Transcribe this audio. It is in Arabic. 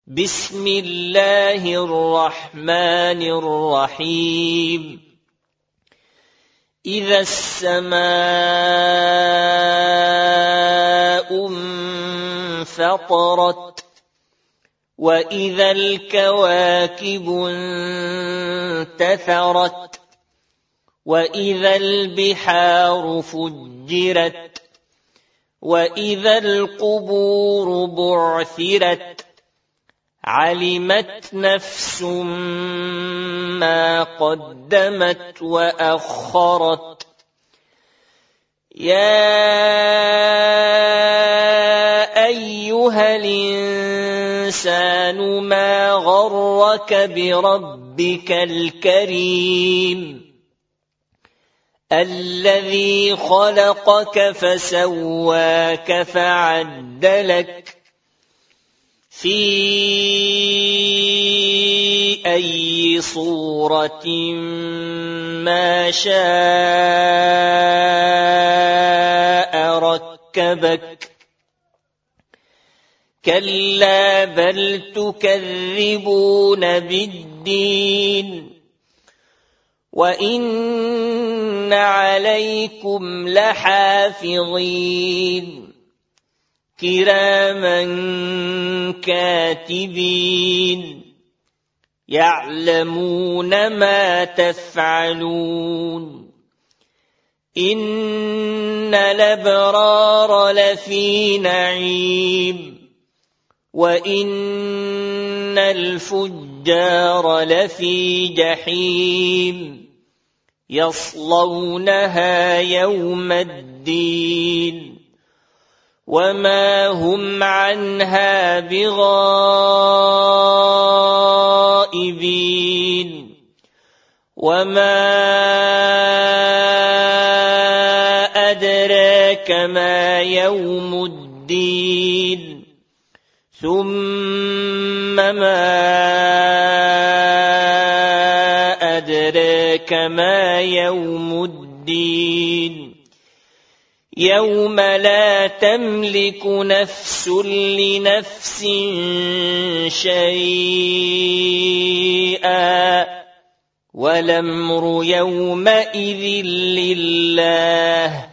بسم الله الرحمن الرحيم إذا السماء انفطرت وإذا الكواكب انتثرت وإذا البحار فجرت وإذا القبور بعثرت علمت نفس ما قدمت وأخرت يا أيها الإنسان ما غرك بربك الكريم الذي خلقك فسواك فعدلك في أي صورة ما شاء ركبك كلا بل تكذبون بالدين وإن عليكم لحافظين كراما كاتبين يعلمون ما تفعلون إن الأبرار لفي نعيم وإن الفجار لفي جحيم يصلونها يوم الدين وما هم عنها بغائبين وما أدراك ما يوم الدين ثم ما أدراك ما يوم الدين يوم لا تملك نفس لنفس شيئا والأمر يومئذ لله